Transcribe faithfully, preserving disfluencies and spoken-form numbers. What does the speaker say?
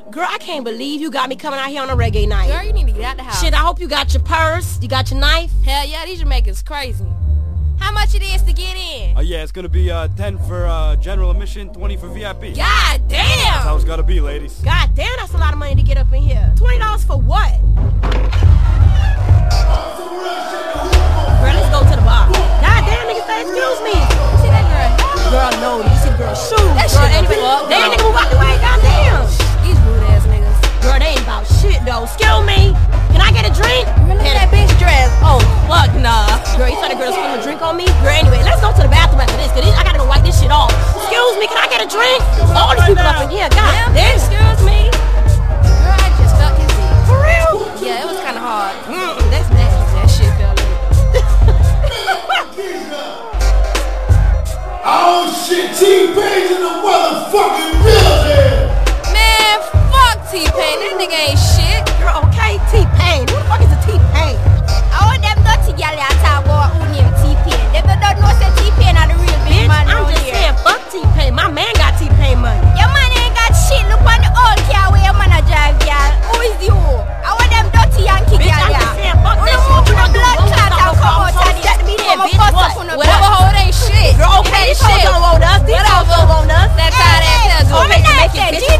Girl, I can't believe you got me coming out here on a reggae night. Girl, you need to get out the house. Shit, I hope you got your purse, you got your knife. Hell yeah, these Jamaicans crazy. How much it is to get in? Oh uh, yeah, it's gonna be uh, ten for uh, general admission, twenty for V I P. God damn! That's how it's gotta be, ladies. God damn, that's a lot of money to get up in here. twenty dollars for what? Girl, let's go to the bar. God damn, nigga say excuse me. You see that girl? Girl, no, you see the girl's shoes. That girl, shit anyway, fuck. damn, nigga, move out the way, goddamn. These rude ass niggas. Girl, they ain't about shit though. Excuse me, can I get a drink? Look at that bitch dress. Oh, fuck nah. Girl, you saw the girl spill a drink on me? Girl, anyway, let's go to the bathroom after this, cause I gotta go wipe this shit off. Excuse me, can I get a drink? All these people up in here, god Damn, damn. excuse me. Girl, I just felt his dick. For real? Yeah, it was kinda hard. Mm, that's nasty. That shit felt like. Oh shit, T-Pain's in the motherfucking building! Man, fuck T-Pain. That nigga ain't shit. Girl, okay, T-Pain. Who the fuck is a T-Pain? I want them dirty gal that talk about who named T-Pain. They don't know say T-Pain are the real big Bitch, man I'm around just here. saying, fuck T-Pain. My man got T-Pain money. Your man ain't got shit. Look on the old car where your man a drive, gal. Who is you? I want them dirty Yankee Bitch, gal, I'm yeah. just saying, fuck Who that the shit. move You the gonna do blood one clot more and come out song, and set me come there, a bitch, bust what? up on the Whatever hoe, it ain't shit. Girl, It okay, ain't these hoes shit. don't want us. These hoes Whatever. don't want us. That tired ass Hey, ass hey, girl. hey, Make it hey, bitch. G